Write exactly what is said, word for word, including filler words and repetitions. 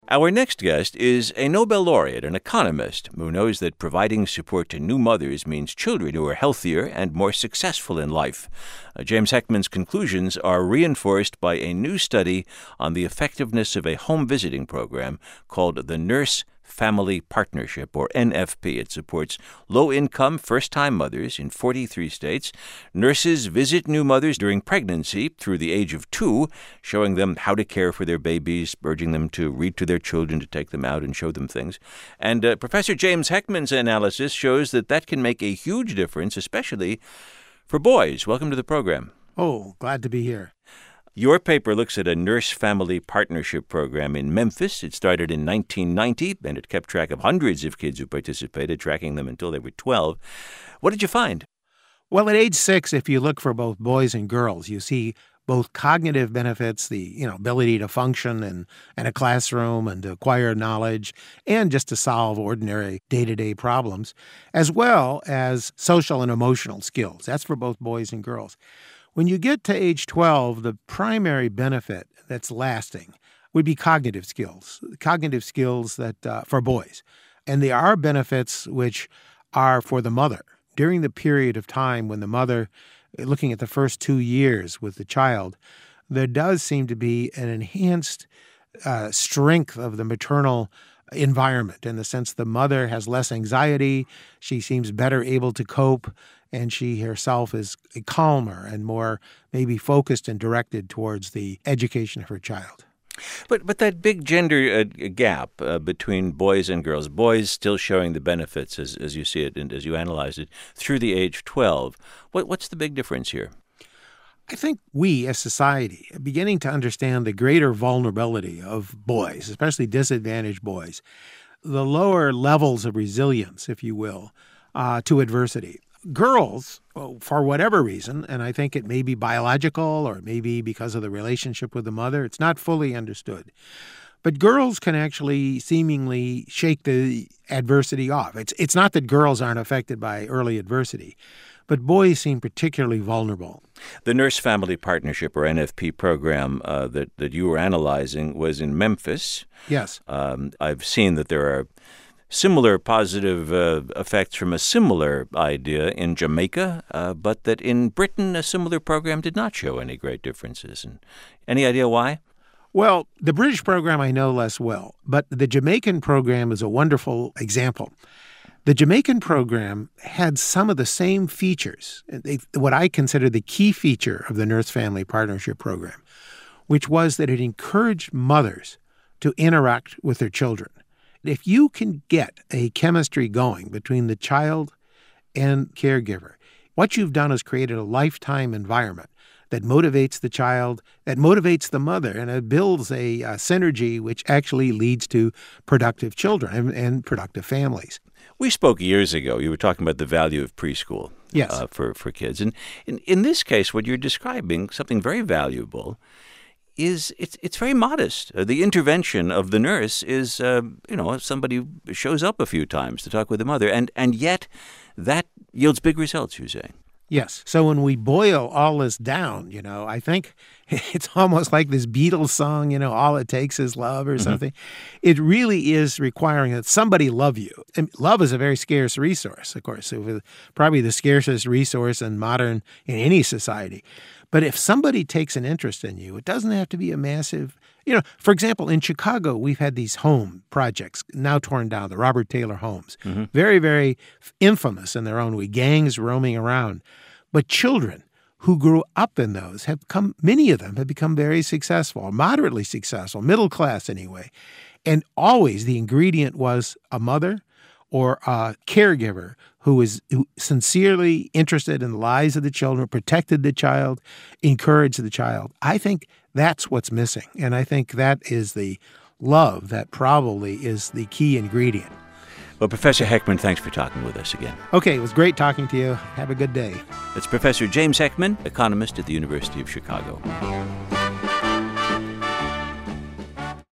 Our next guest is a Nobel laureate, an economist, who knows that providing support to new mothers means children who are healthier and more successful in life. Uh, James Heckman's conclusions are reinforced by a new study on the effectiveness of a home visiting program called the Nurse Family Partnership, or N F P. It supports low-income, first-time mothers in forty-three states. Nurses visit new mothers during pregnancy through the age of two, showing them how to care for their babies, urging them to read to their children, to take them out and show them things. And uh, Professor James Heckman's analysis shows that that can make a huge difference, especially for boys. Welcome to the program. Oh, glad to be here. Your paper looks at a nurse-family partnership program in Memphis. It started in nineteen ninety, and it kept track of hundreds of kids who participated, tracking them until they were twelve. What did you find? Well, at age six, if you look for both boys and girls, you see both cognitive benefits, the you know ability to function in, in a classroom and to acquire knowledge, and just to solve ordinary day-to-day problems, as well as social and emotional skills. That's for both boys and girls. When you get to age twelve, the primary benefit that's lasting would be cognitive skills, cognitive skills that uh, for boys. And there are benefits which are for the mother. During the period of time when the mother, looking at the first two years with the child, there does seem to be an enhanced uh, strength of the maternal environment, in the sense the mother has less anxiety, she seems better able to cope, and she herself is calmer and more maybe focused and directed towards the education of her child. But but that big gender uh, gap uh, between boys and girls, boys still showing the benefits as as you see it and as you analyze it through the age twelve, what what's the big difference here? I think we, as society, are beginning to understand the greater vulnerability of boys, especially disadvantaged boys, the lower levels of resilience, if you will, uh, to adversity. Girls, for whatever reason, and I think it may be biological or it may be because of the relationship with the mother, it's not fully understood. But girls can actually seemingly shake the adversity off. It's it's not that girls aren't affected by early adversity, but boys seem particularly vulnerable. The Nurse Family Partnership, or N F P program uh, that, that you were analyzing was in Memphis. Yes. Um, I've seen that there are similar positive uh, effects from a similar idea in Jamaica, uh, but that in Britain a similar program did not show any great differences. And any idea why? Well, the British program I know less well, but the Jamaican program is a wonderful example. The Jamaican program had some of the same features, what I consider the key feature of the Nurse Family Partnership program, which was that it encouraged mothers to interact with their children. If you can get a chemistry going between the child and caregiver, what you've done is created a lifetime environment that motivates the child, that motivates the mother, and it builds a, a synergy which actually leads to productive children and, and productive families. We spoke years ago. You were talking about the value of preschool yes. uh, for, for kids. And in, in this case, what you're describing, something very valuable, is it's it's very modest. Uh, the intervention of the nurse is, uh, you know, somebody shows up a few times to talk with the mother, and, and yet that yields big results, you're saying. Yes. So when we boil all this down, you know, I think it's almost like this Beatles song, you know, all it takes is love or something. Mm-hmm. It really is requiring that somebody love you. And love is a very scarce resource, of course, so probably the scarcest resource in modern, in any society. But if somebody takes an interest in you, it doesn't have to be a massive, you know, for example, in Chicago, we've had these home projects now torn down, the Robert Taylor homes, mm-hmm. very, very infamous in their own way, gangs roaming around. But children who grew up in those have come, many of them have become very successful, moderately successful, middle class anyway. And always the ingredient was a mother or a caregiver who was sincerely interested in the lives of the children, protected the child, encouraged the child. I think that's what's missing. And I think that is the love that probably is the key ingredient. Well, Professor Heckman, thanks for talking with us again. Okay, it was great talking to you. Have a good day. It's Professor James Heckman, economist at the University of Chicago.